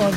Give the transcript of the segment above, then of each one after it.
خۆش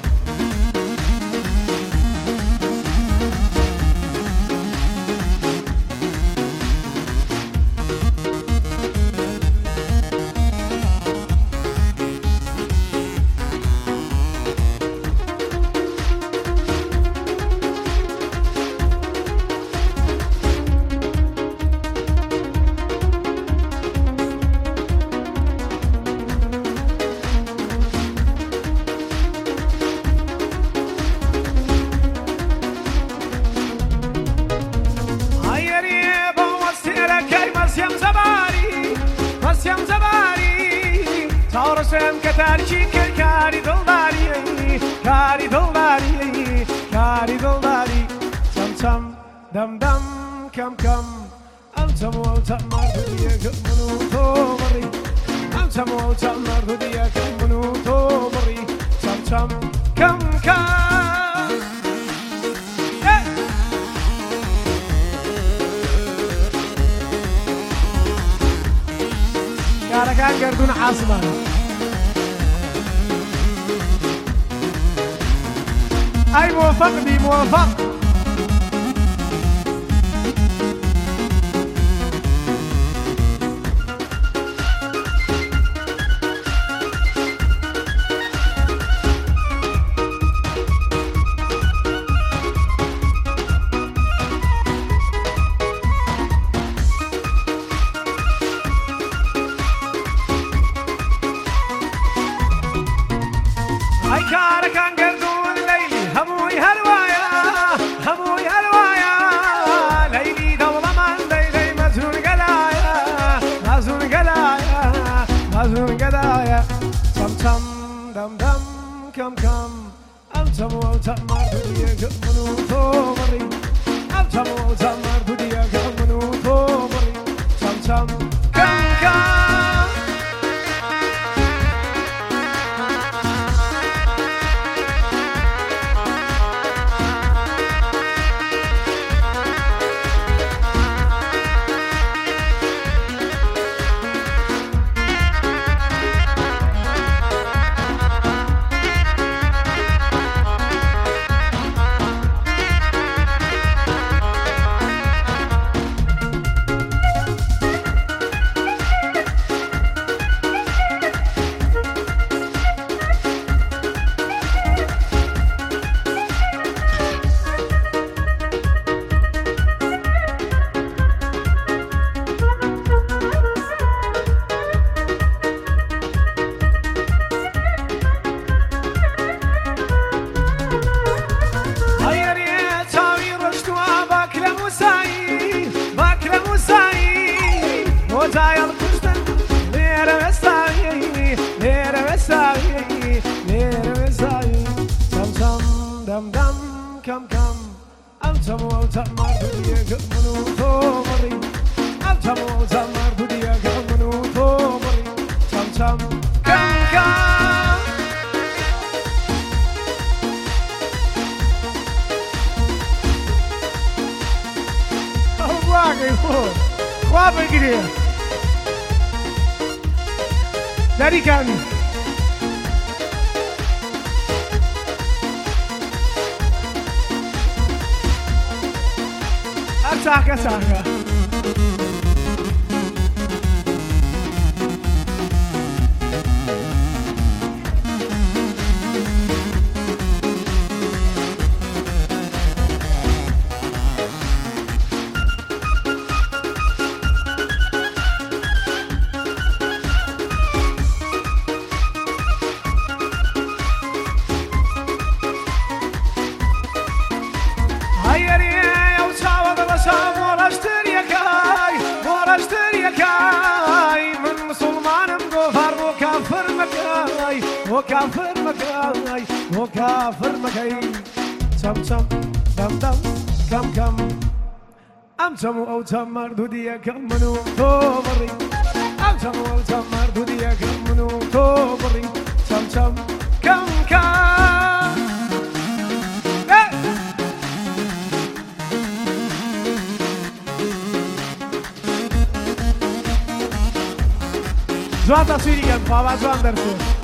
تارسم که ترچی که کاری دلداری کاری دلداری کاری دلداری چم چم دم دم کم کم انتم و انتم مردیه که منو تو بری انتم و انتم مردیه که منو تو بری چم چم کم کم كان قردون عاصمة أي موفق بي موفق كم كم أنتم وتمر دنياك منو تومري أنتم وتمر دنياك منو تومري كم كم كم كم كم كم أنتم وتمر دنياك منو تومري أنتم وتمر دنياك منو تومري كم كم كم كم واقعي فوق خواب بگیری داری کمی ساقه ساقه وكافر مكاي وكافر مكاي سم سم دم دم كم كم أم سمو أو تمر دوديا كم منو توبري أم سمو أو تمر دوديا كم منو توبري سم سم كم كم زوان تصويري كم بابا زوان درسو